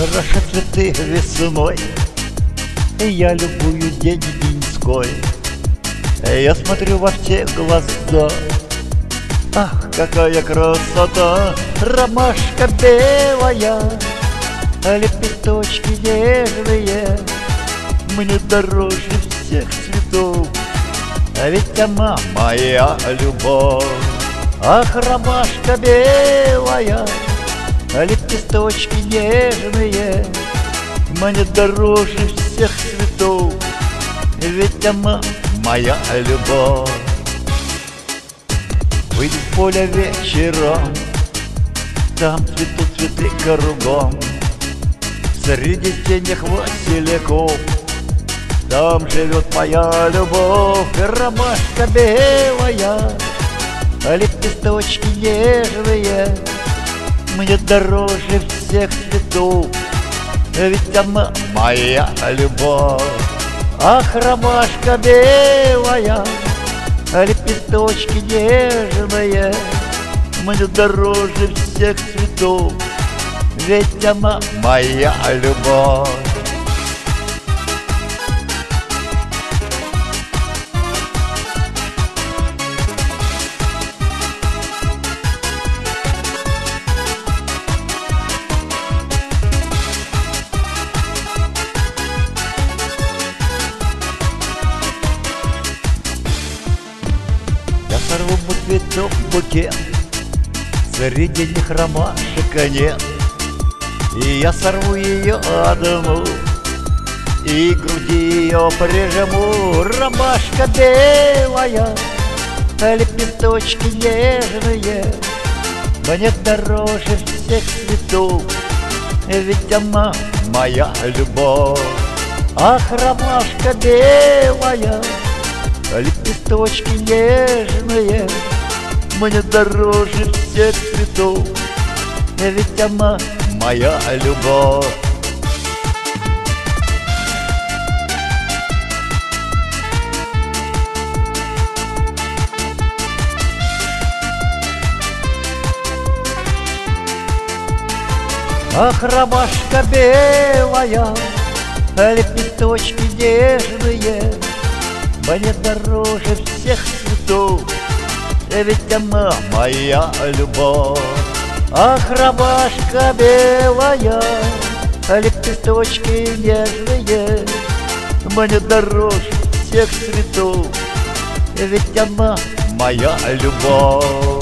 Хороши цветы весной, и я любую день деньской. Я смотрю во все глаза. Ах, какая красота! Ромашка белая, лепесточки нежные, мне дороже всех цветов, а ведь она моя любовь. Ах, ромашка белая, лепесточки нежные, мне дороже всех цветов, ведь она моя любовь. Выйду в поле вечером, там цветут цветы кругом, среди синих васильков там живет моя любовь. Ромашка белая, лепесточки нежные, мне дороже всех цветов, ведь она моя любовь. Ах, ромашка белая, лепесточки нежные, мне дороже всех цветов, ведь она моя любовь. Я сорву цветов букет, среди них ромашек нет, и я сорву ее одну, и к груди ее прижму. Ромашка белая, лепесточки нежные, мне дороже всех цветов, ведь она моя любовь. Ах, ромашка белая, лепесточки нежные, мне дороже всех цветов, ведь она моя любовь. Ах, ромашка белая, лепесточки нежные, мне дороже всех цветов, ведь она моя любовь. Ах, ромашка белая, лепесточки нежные, мне дороже всех цветов, ведь она моя любовь.